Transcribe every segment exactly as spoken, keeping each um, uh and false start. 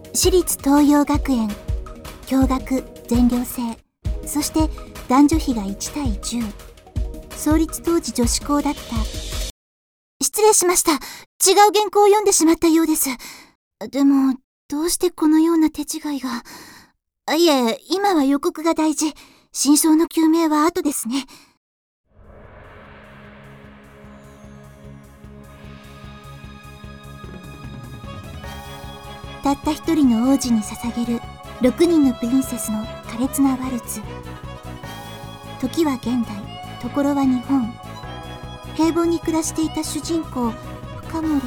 私立東洋学園、共学全寮制、そして男女比がいちたいじゅう。創立当時女子校だった。失礼しました。違う原稿を読んでしまったようです。でも、どうしてこのような手違いが。あ、いえ、今は予告が大事。真相の究明は後ですね。たった一人の王子に捧げるろくにんのプリンセスの苛烈なワルツ。時は現代、ところは日本。平凡に暮らしていた主人公、深森。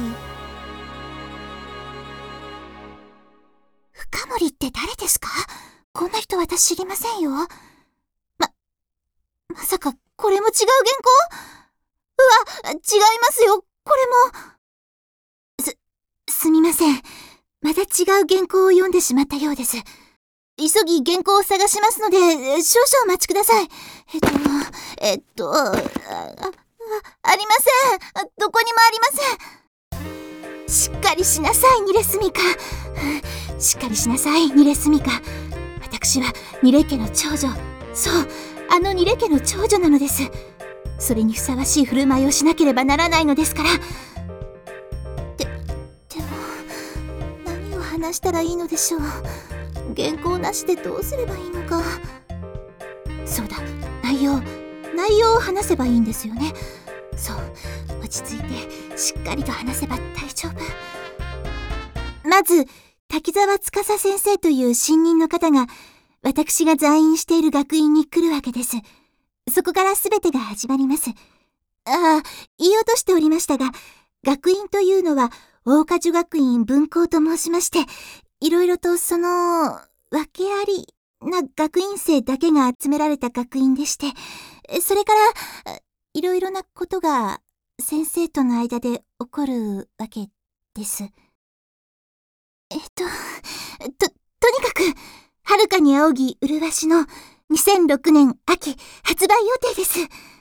深森って誰ですか？こんな人私知りませんよ。ま、まさかこれも違う原稿？うわ、違いますよ、これも。す、すみません。また違う原稿を読んでしまったようです。急ぎ原稿を探しますので、少々お待ちください。えっと、えっと、あ、あ、ありません。どこにもありません。しっかりしなさい、ニレスミカ。しっかりしなさい、ニレスミカ。私はニレ家の長女。そう、あのニレ家の長女なのです。それにふさわしい振る舞いをしなければならないのですから。で、でも、何を話したらいいのでしょう。原稿なしでどうすればいいのか。そうだ、内容内容を話せばいいんですよね。そう、落ち着いてしっかりと話せば大丈夫。まず滝沢司先生という新任の方が私が在院している学院に来るわけです。そこから全てが始まります。ああ、言い落としておりましたが、学院というのは桜花女学院分校と申しまして、いろいろとその訳ありな学院生だけが集められた学院でして、それからいろいろなことが先生との間で起こるわけです。えっと、と、とにかく、遥かに仰ぎ麗しのにせんろくねん秋発売予定です。